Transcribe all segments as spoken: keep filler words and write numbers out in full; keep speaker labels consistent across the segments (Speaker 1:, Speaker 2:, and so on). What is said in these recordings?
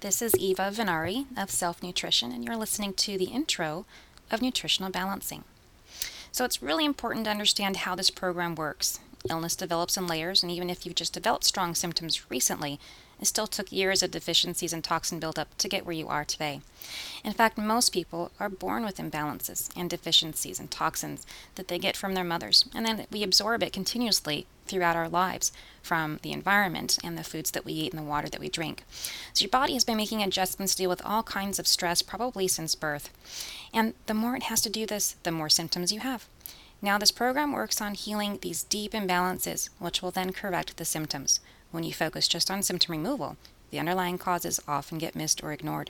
Speaker 1: This is Eva Venari of Self Nutrition, and you're listening to the intro of Nutritional Balancing. So, it's really important to understand how this program works. Illness develops in layers, and even if you've just developed strong symptoms recently, it still took years of deficiencies and toxin buildup to get where you are today. In fact, most people are born with imbalances and deficiencies and toxins that they get from their mothers, and then we absorb it continuously throughout our lives from the environment and the foods that we eat and the water that we drink. So your body has been making adjustments to deal with all kinds of stress probably since birth. And the more it has to do this, the more symptoms you have. Now, this program works on healing these deep imbalances, which will then correct the symptoms. When you focus just on symptom removal, the underlying causes often get missed or ignored.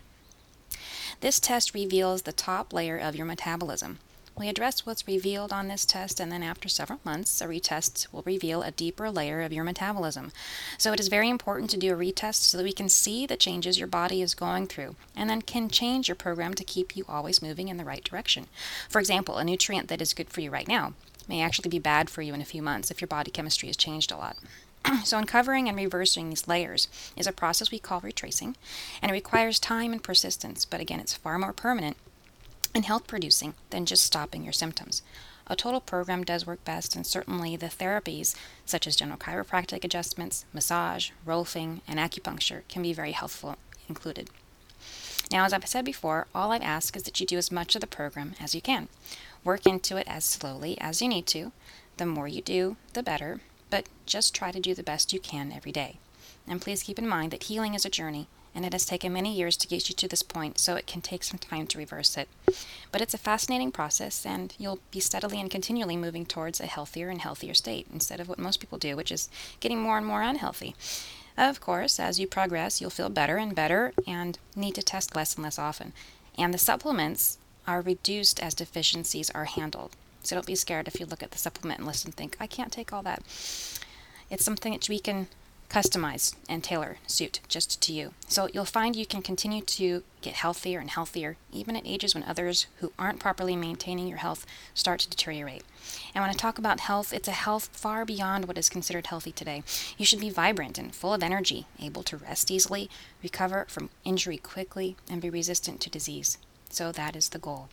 Speaker 1: This test reveals the top layer of your metabolism. We address what's revealed on this test, and then after several months, a retest will reveal a deeper layer of your metabolism. So it is very important to do a retest so that we can see the changes your body is going through, and then can change your program to keep you always moving in the right direction. For example, a nutrient that is good for you right now may actually be bad for you in a few months if your body chemistry has changed a lot. So uncovering and reversing these layers is a process we call retracing, and it requires time and persistence, but again, it's far more permanent and health producing than just stopping your symptoms. A total program does work best, and certainly the therapies such as general chiropractic adjustments, massage, rolfing, and acupuncture can be very helpful included. Now, as I've said before, all I ask is that you do as much of the program as you can. Work into it as slowly as you need to. The more you do, the better, but just try to do the best you can every day. And please keep in mind that healing is a journey, and it has taken many years to get you to this point, so it can take some time to reverse it. But it's a fascinating process, and you'll be steadily and continually moving towards a healthier and healthier state, instead of what most people do, which is getting more and more unhealthy. Of course, as you progress, you'll feel better and better, and need to test less and less often. And the supplements are reduced as deficiencies are handled. So don't be scared if you look at the supplement list and think, I can't take all that. It's something that we can customize and tailor suit just to you. So you'll find you can continue to get healthier and healthier, even at ages when others who aren't properly maintaining your health start to deteriorate. And when I talk about health, it's a health far beyond what is considered healthy today. You should be vibrant and full of energy, able to rest easily, recover from injury quickly, and be resistant to disease. So that is the goal.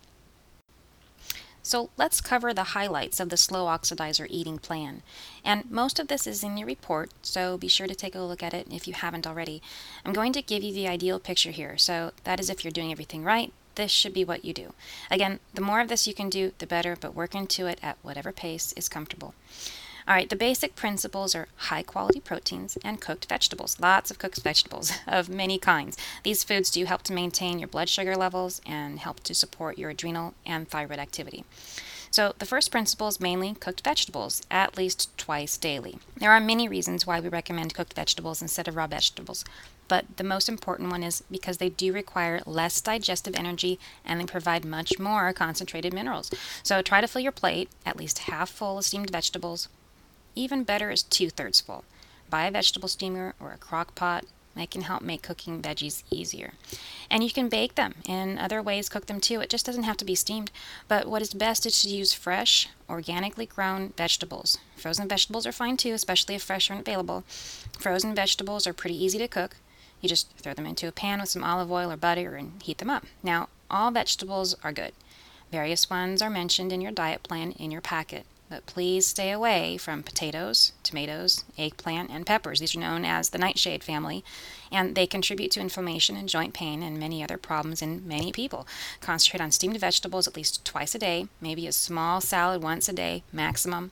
Speaker 1: So let's cover the highlights of the Slow Oxidizer eating plan. And most of this is in your report, so be sure to take a look at it if you haven't already. I'm going to give you the ideal picture here, so that is if you're doing everything right, this should be what you do. Again, the more of this you can do, the better, but work into it at whatever pace is comfortable. All right, the basic principles are high quality proteins and cooked vegetables, lots of cooked vegetables of many kinds. These foods do help to maintain your blood sugar levels and help to support your adrenal and thyroid activity. So the first principle is mainly cooked vegetables, at least twice daily. There are many reasons why we recommend cooked vegetables instead of raw vegetables, but the most important one is because they do require less digestive energy and they provide much more concentrated minerals. So try to fill your plate at least half full of steamed vegetables. Even better is two-thirds full. Buy a vegetable steamer or a crock pot. It can help make cooking veggies easier. And you can bake them. In other ways, cook them too. It just doesn't have to be steamed. But what is best is to use fresh, organically grown vegetables. Frozen vegetables are fine too, especially if fresh aren't available. Frozen vegetables are pretty easy to cook. You just throw them into a pan with some olive oil or butter and heat them up. Now, all vegetables are good. Various ones are mentioned in your diet plan in your packet. But please stay away from potatoes, tomatoes, eggplant, and peppers. These are known as the nightshade family, and they contribute to inflammation and joint pain and many other problems in many people. Concentrate on steamed vegetables at least twice a day, maybe a small salad once a day, maximum.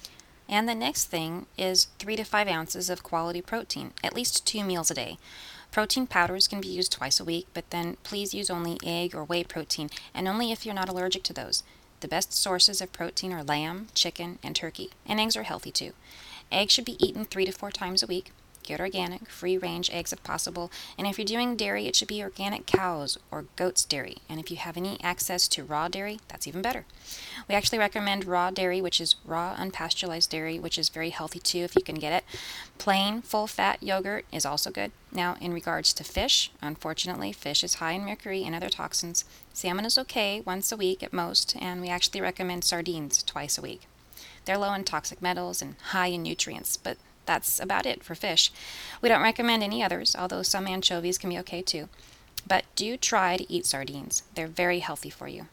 Speaker 1: And the next thing is three to five ounces of quality protein, at least two meals a day. Protein powders can be used twice a week, but then please use only egg or whey protein, and only if you're not allergic to those. The best sources of protein are lamb, chicken, and turkey, and eggs are healthy too. Eggs should be eaten three to four times a week. Get organic, free-range eggs if possible, and if you're doing dairy, it should be organic cows or goat's dairy, and if you have any access to raw dairy, that's even better. We actually recommend raw dairy, which is raw unpasteurized dairy, which is very healthy too if you can get it. Plain, full-fat yogurt is also good. Now, in regards to fish, unfortunately, fish is high in mercury and other toxins. Salmon is okay once a week at most, and we actually recommend sardines twice a week. They're low in toxic metals and high in nutrients, but that's about it for fish. We don't recommend any others, although some anchovies can be okay too. But do try to eat sardines. They're very healthy for you.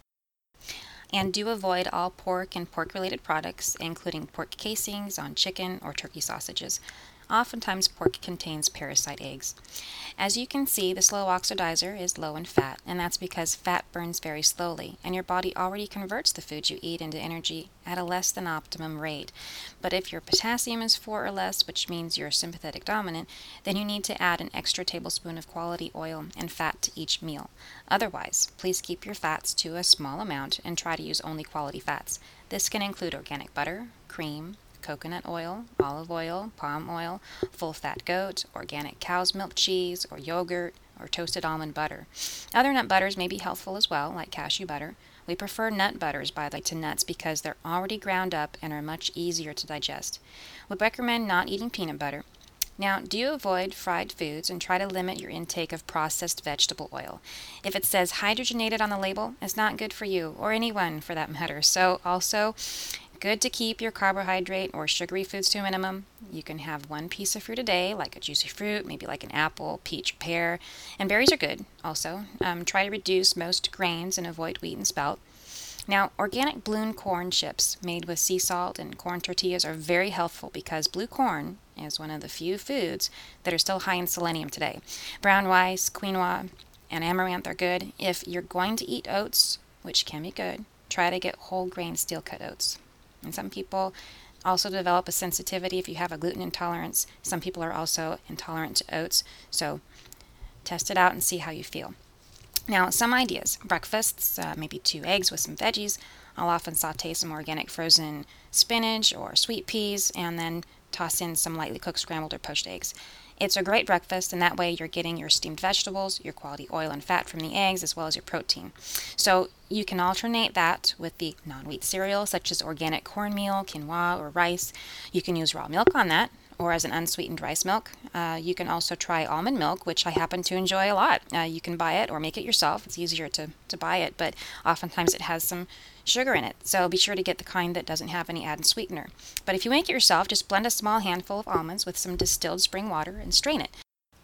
Speaker 1: And do avoid all pork and pork-related products, including pork casings on chicken or turkey sausages. Oftentimes, pork contains parasite eggs. As you can see, the slow oxidizer is low in fat, and that's because fat burns very slowly, and your body already converts the food you eat into energy at a less than optimum rate. But if your potassium is four or less, which means you're sympathetic dominant, then you need to add an extra tablespoon of quality oil and fat to each meal. Otherwise, please keep your fats to a small amount and try to use only quality fats. This can include organic butter, cream, coconut oil, olive oil, palm oil, full-fat goat, organic cow's milk cheese, or yogurt, or toasted almond butter. Other nut butters may be healthful as well, like cashew butter. We prefer nut butters, by the way, to nuts because they're already ground up and are much easier to digest. We recommend not eating peanut butter. Now, do avoid fried foods and try to limit your intake of processed vegetable oil. If it says hydrogenated on the label, it's not good for you, or anyone for that matter. So also, good to keep your carbohydrate or sugary foods to a minimum. You can have one piece of fruit a day, like a juicy fruit, maybe like an apple, peach, pear. And berries are good also. Um, try to reduce most grains and avoid wheat and spelt. Now, organic blue corn chips made with sea salt and corn tortillas are very helpful because blue corn is one of the few foods that are still high in selenium today. Brown rice, quinoa, and amaranth are good. If you're going to eat oats, which can be good, try to get whole grain steel cut oats. And some people also develop a sensitivity if you have a gluten intolerance. Some people are also intolerant to oats. So test it out and see how you feel. Now, some ideas. Breakfasts, uh, maybe two eggs with some veggies. I'll often saute some organic frozen spinach or sweet peas and then toss in some lightly cooked scrambled or poached eggs. It's a great breakfast, and that way you're getting your steamed vegetables, your quality oil and fat from the eggs, as well as your protein. So you can alternate that with the non-wheat cereal, such as organic cornmeal, quinoa, or rice. You can use raw milk on that, or as an unsweetened rice milk. Uh, you can also try almond milk, which I happen to enjoy a lot. Uh, you can buy it or make it yourself. It's easier to, to buy it, but oftentimes it has some sugar in it. So be sure to get the kind that doesn't have any added sweetener. But if you make it yourself, just blend a small handful of almonds with some distilled spring water and strain it.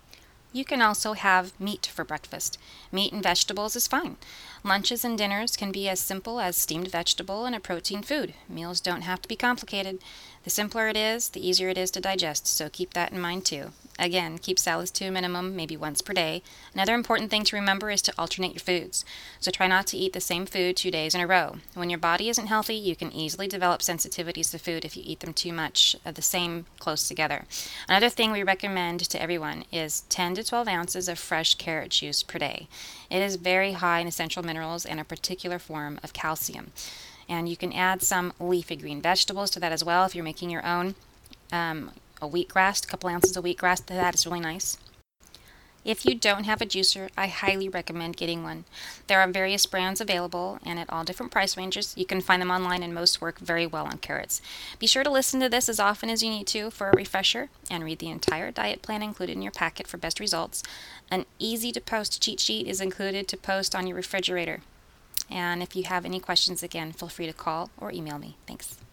Speaker 1: You can also have meat for breakfast. Meat and vegetables is fine. Lunches and dinners can be as simple as steamed vegetable and a protein food. Meals don't have to be complicated. The simpler it is, the easier it is to digest, so keep that in mind too. Again, keep salads to a minimum, maybe once per day. Another important thing to remember is to alternate your foods. So try not to eat the same food two days in a row. When your body isn't healthy, you can easily develop sensitivities to food if you eat them too much of the same close together. Another thing we recommend to everyone is ten to twelve ounces of fresh carrot juice per day. It is very high in essential minerals and a particular form of calcium. And you can add some leafy green vegetables to that as well if you're making your own. Um, a wheatgrass, a couple ounces of wheatgrass to that is really nice. If you don't have a juicer, I highly recommend getting one. There are various brands available and at all different price ranges. You can find them online and most work very well on carrots. Be sure to listen to this as often as you need to for a refresher and read the entire diet plan included in your packet for best results. An easy to post cheat sheet is included to post on your refrigerator. And if you have any questions, again, feel free to call or email me. Thanks.